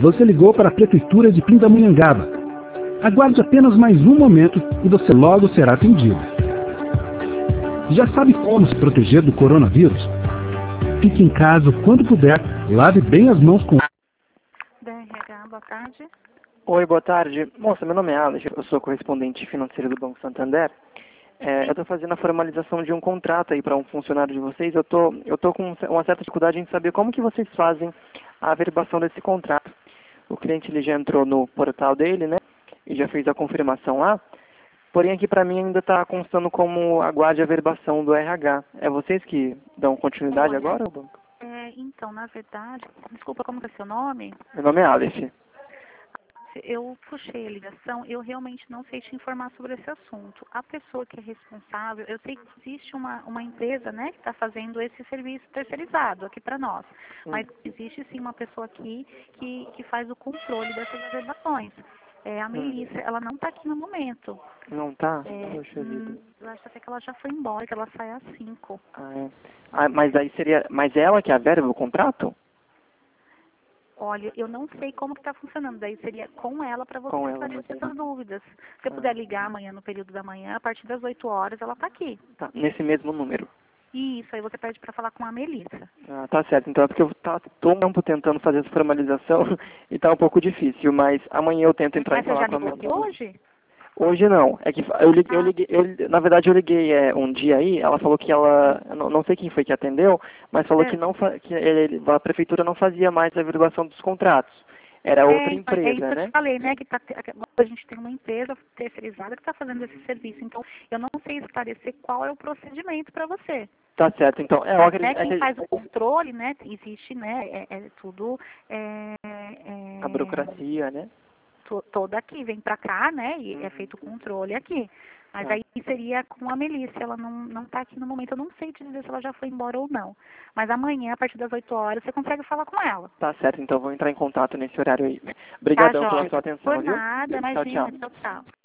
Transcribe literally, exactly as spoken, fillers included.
Você ligou para a Prefeitura de Pindamonhangaba. Aguarde apenas mais um momento e você logo será atendido. Já sabe como se proteger do coronavírus? Fique em casa quando puder, lave bem as mãos com... D R H, boa tarde. Oi, boa tarde. Moça, meu nome é Alex, eu sou correspondente financeiro do Banco Santander. É, eu estou fazendo a formalização de um contrato aí para um funcionário de vocês. Eu tô, eu tô com uma certa dificuldade em saber como que vocês fazem a averbação desse contrato. O cliente ele já entrou no portal dele, né? E já fez a confirmação lá. Porém, aqui para mim ainda está constando como aguarde a averbação do R H. É vocês que dão continuidade Olha, agora, banco? É, então, na verdade, desculpa, como que é seu nome? Meu nome é Aleph. Eu puxei a ligação, eu realmente não sei te informar sobre esse assunto. A pessoa que é responsável, eu sei que existe uma, uma empresa, né, que está fazendo esse serviço terceirizado aqui para nós, Hum. mas existe sim uma pessoa aqui que, que faz o controle dessas averbações. É, a Melissa, ela não está aqui no momento. Não tá? É, Poxa vida. hum, eu acho até que ela já foi embora, que ela sai às cinco. Ah, é. Ah, mas aí seria... Mas ela que averba o contrato? Olha, eu não sei como que está funcionando, daí seria com ela para você Com ela, esclarecer mas- essas dúvidas. Se você Ah. puder ligar amanhã no período da manhã, a partir das oito horas, ela está aqui. Tá, nesse mesmo número. Isso, aí você pede para falar com a Melissa. Ah, tá certo. Então é porque eu tá, tô um tempo tentando fazer essa formalização e tá um pouco difícil, mas amanhã eu tento entrar Mas em você falar já com a ligou aqui Melissa. hoje? Hoje não. É que eu liguei, eu Ah. liguei eu, na verdade eu liguei é, um dia aí, ela falou que ela, eu não, não sei quem foi que atendeu, mas falou É. que não fa- que ele, a prefeitura não fazia mais a averiguação dos contratos. Era outra É, então, é isso empresa, que eu né? te falei, né? Que, tá, que a gente tem uma empresa terceirizada que está fazendo esse serviço. Então, eu não sei esclarecer qual é o procedimento para você. Tá certo. Então, é, eu Mas, acredito né, quem é que faz o controle, né? Existe, né? É, é tudo. É, é, a burocracia, né? to- toda aqui, vem pra cá, né, e é feito o controle aqui. Mas Tá. aí seria com a Melissa, ela não, não tá aqui no momento, eu não sei te dizer se ela já foi embora ou não. Mas amanhã, a partir das oito horas, você consegue falar com ela. Tá certo, então vou entrar em contato nesse horário aí. Tá, Obrigadão pela Jorge? sua atenção, Por viu? nada, Tchau, imagina, tchau. tchau, tchau.